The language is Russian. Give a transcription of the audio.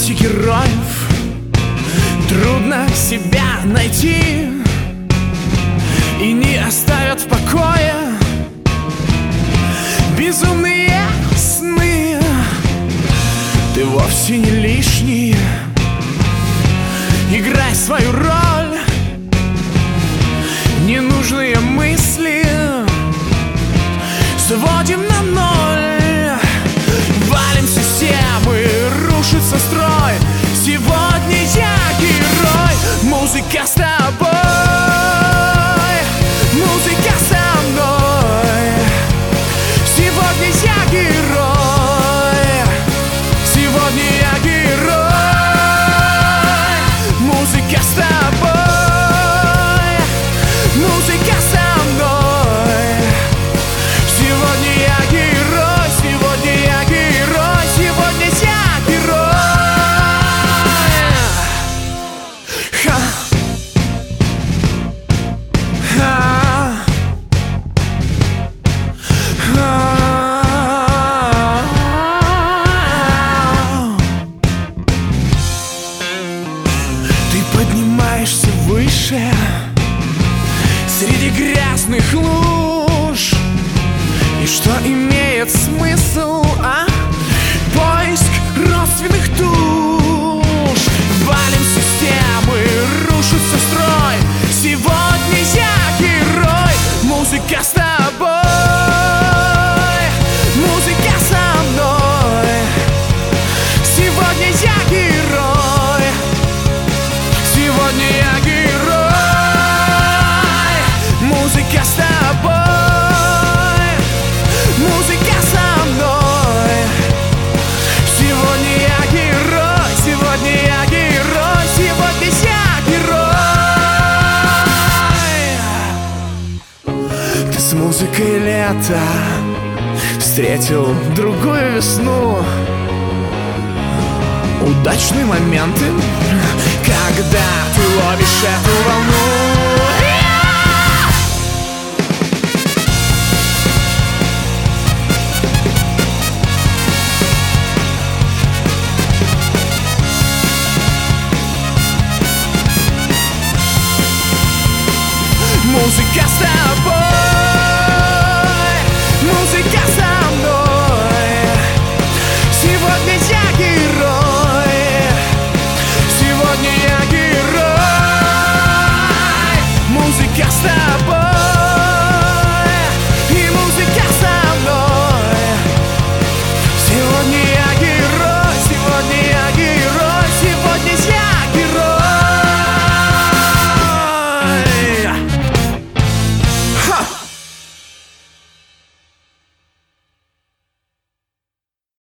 свете героев трудно себя найти, и не оставят в покое безумные сны. Ты вовсе не лишний, играй свою роль. Ненужные мысли сводим на ноль. Валим системы, рушится строй. Сегодня я герой. Музыка с тобой, музыка со мной. Сегодня я герой, сегодня я герой. Музыка с тобой, музыка со мной. Сегодня я герой, сегодня я герой, сегодня я герой. Ха. Ха. Ха. Ты поднимаешься выше среди грязных луж. И что имеет смысл, а? Поиск родственных душ. Валим системы, рушится строй. Сегодня я герой. Музыка с тобой, музыка со мной. Сегодня я герой, сегодня я герой. Музыка с тобой, музыка со мной. Сегодня я герой, сегодня я герой, сегодня я герой. Ты с музыкой лета встретил другую весну. Удачные моменты, когда ты ловишь эту волну. Музыка с тобой,